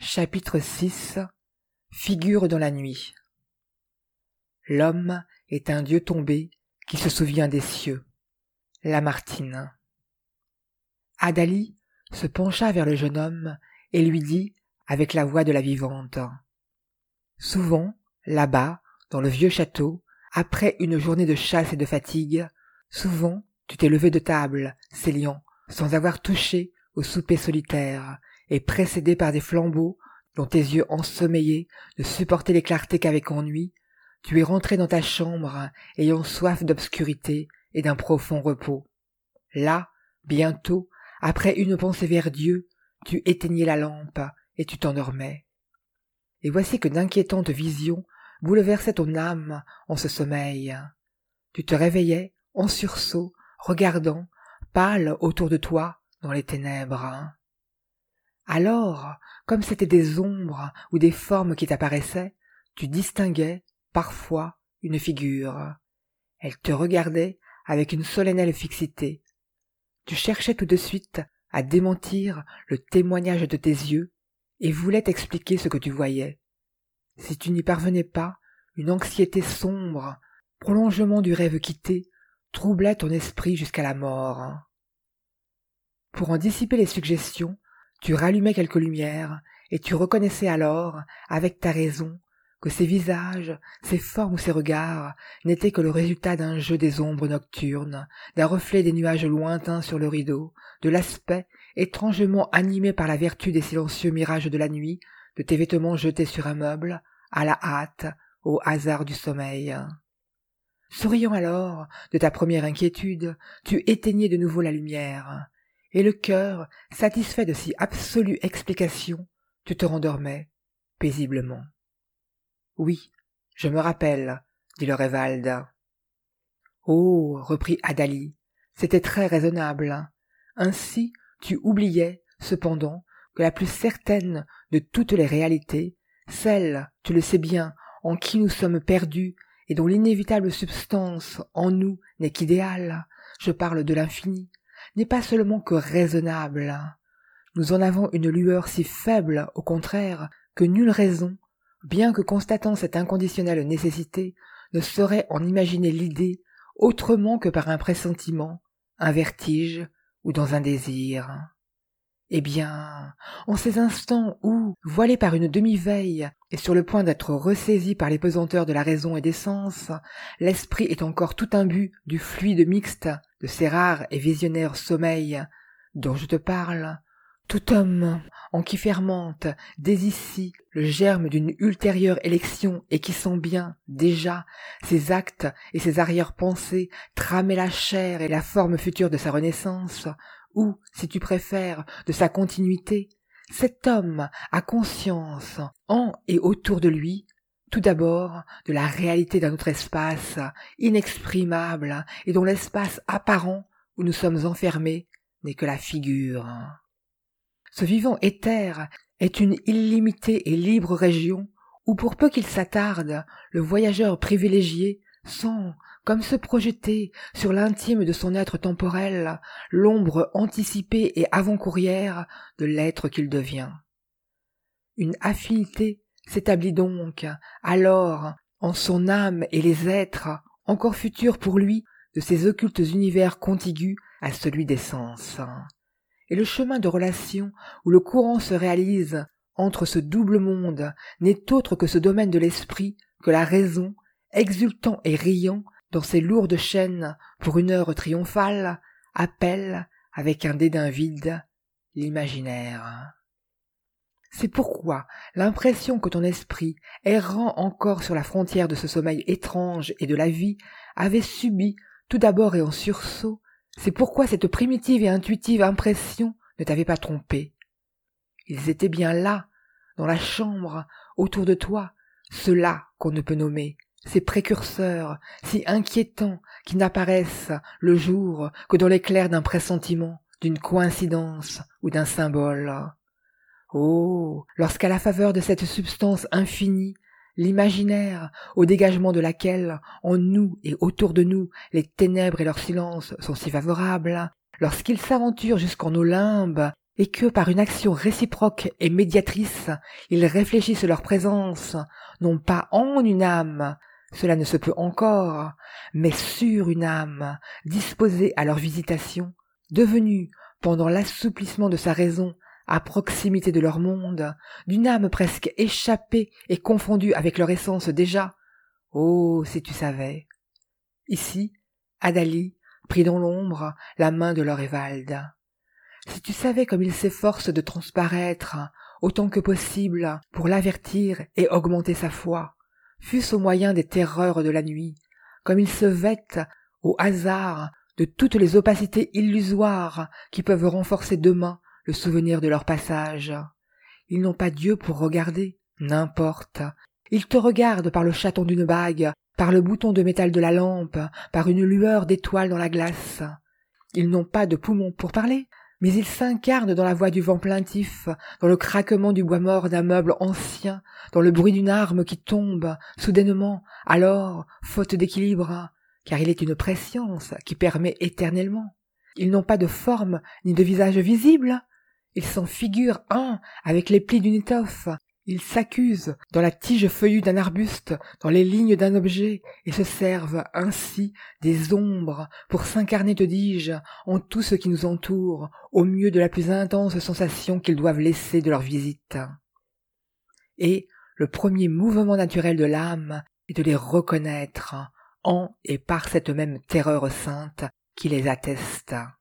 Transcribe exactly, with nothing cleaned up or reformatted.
Chapitre six. Figure dans la nuit. L'homme est un dieu tombé qui se souvient des cieux. Lamartine. Adali se pencha vers le jeune homme et lui dit avec la voix de la vivante. Souvent, là-bas, dans le vieux château, après une journée de chasse et de fatigue, souvent tu t'es levé de table, Célian, sans avoir touché au souper solitaire, et précédé par des flambeaux dont tes yeux ensommeillés ne supportaient les clartés qu'avec ennui, tu es rentré dans ta chambre, ayant soif d'obscurité et d'un profond repos. Là, bientôt, après une pensée vers Dieu, tu éteignais la lampe et tu t'endormais. Et voici que d'inquiétantes visions bouleversaient ton âme en ce sommeil. Tu te réveillais, en sursaut, regardant, pâle autour de toi, dans les ténèbres. Alors, comme c'étaient des ombres ou des formes qui t'apparaissaient, tu distinguais, parfois, une figure. Elle te regardait avec une solennelle fixité. Tu cherchais tout de suite à démentir le témoignage de tes yeux et voulais t'expliquer ce que tu voyais. Si tu n'y parvenais pas, une anxiété sombre, prolongement du rêve quitté, troublait ton esprit jusqu'à la mort. Pour en dissiper les suggestions, tu rallumais quelques lumières, et tu reconnaissais alors, avec ta raison, que ces visages, ces formes ou ces regards n'étaient que le résultat d'un jeu des ombres nocturnes, d'un reflet des nuages lointains sur le rideau, de l'aspect étrangement animé par la vertu des silencieux mirages de la nuit, de tes vêtements jetés sur un meuble, à la hâte, au hasard du sommeil. Souriant alors de ta première inquiétude, tu éteignais de nouveau la lumière, et le cœur, satisfait de si absolue explication, tu te rendormais paisiblement. « Oui, je me rappelle, dit le Révalde. »« Oh, reprit Adali, c'était très raisonnable. Ainsi, tu oubliais, cependant, que la plus certaine de toutes les réalités, celle, tu le sais bien, en qui nous sommes perdus et dont l'inévitable substance en nous n'est qu'idéale, je parle de l'infini, n'est pas seulement que raisonnable. Nous en avons une lueur si faible, au contraire, que nulle raison, bien que constatant cette inconditionnelle nécessité, ne saurait en imaginer l'idée autrement que par un pressentiment, un vertige ou dans un désir. Eh bien, en ces instants où, voilé par une demi-veille et sur le point d'être ressaisi par les pesanteurs de la raison et des sens, l'esprit est encore tout imbu du fluide mixte de ces rares et visionnaires sommeils dont je te parle, tout homme en qui fermente dès ici le germe d'une ultérieure élection et qui sent bien, déjà, ses actes et ses arrière-pensées tramer la chair et la forme future de sa renaissance, ou, si tu préfères, de sa continuité, cet homme a conscience, en et autour de lui, tout d'abord, de la réalité d'un autre espace, inexprimable, et dont l'espace apparent où nous sommes enfermés n'est que la figure. Ce vivant éther est une illimitée et libre région où, pour peu qu'il s'attarde, le voyageur privilégié sent, comme se projeter sur l'intime de son être temporel, l'ombre anticipée et avant-courrière de l'être qu'il devient. Une affinité s'établit donc, alors, en son âme et les êtres, encore futurs pour lui, de ces occultes univers contigus à celui des sens. Et le chemin de relation où le courant se réalise entre ce double monde n'est autre que ce domaine de l'esprit que la raison, exultant et riant dans ses lourdes chaînes pour une heure triomphale, appelle, avec un dédain vide, l'imaginaire. C'est pourquoi l'impression que ton esprit, errant encore sur la frontière de ce sommeil étrange et de la vie, avait subi, tout d'abord et en sursaut, c'est pourquoi cette primitive et intuitive impression ne t'avait pas trompé. Ils étaient bien là, dans la chambre, autour de toi, ceux-là qu'on ne peut nommer, ces précurseurs, si inquiétants, qui n'apparaissent le jour que dans l'éclair d'un pressentiment, d'une coïncidence ou d'un symbole. Oh, lorsqu'à la faveur de cette substance infinie, l'imaginaire, au dégagement de laquelle, en nous et autour de nous, les ténèbres et leur silence sont si favorables, lorsqu'il s'aventure jusqu'en nos limbes et que par une action réciproque et médiatrice, ils réfléchissent leur présence, non pas en une âme, cela ne se peut encore, mais sur une âme, disposée à leur visitation, devenue, pendant l'assouplissement de sa raison, à proximité de leur monde, d'une âme presque échappée et confondue avec leur essence déjà. Oh, si tu savais. Ici, Adali prit dans l'ombre la main de leur Évald. Si tu savais comme il s'efforce de transparaître, autant que possible, pour l'avertir et augmenter sa foi, fût-ce au moyen des terreurs de la nuit, comme il se vête au hasard de toutes les opacités illusoires qui peuvent renforcer demain le souvenir de leur passage. Ils n'ont pas Dieu pour regarder, n'importe. Ils te regardent par le chaton d'une bague, par le bouton de métal de la lampe, par une lueur d'étoile dans la glace. Ils n'ont pas de poumons pour parler, mais ils s'incarnent dans la voix du vent plaintif, dans le craquement du bois mort d'un meuble ancien, dans le bruit d'une arme qui tombe, soudainement, alors, faute d'équilibre, car il est une prescience qui permet éternellement. Ils n'ont pas de forme ni de visage visible, ils s'en figurent un avec les plis d'une étoffe, ils s'accusent dans la tige feuillue d'un arbuste, dans les lignes d'un objet, et se servent ainsi des ombres pour s'incarner, te dis-je, en tout ce qui nous entoure, au mieux de la plus intense sensation qu'ils doivent laisser de leur visite. Et le premier mouvement naturel de l'âme est de les reconnaître en et par cette même terreur sainte qui les atteste.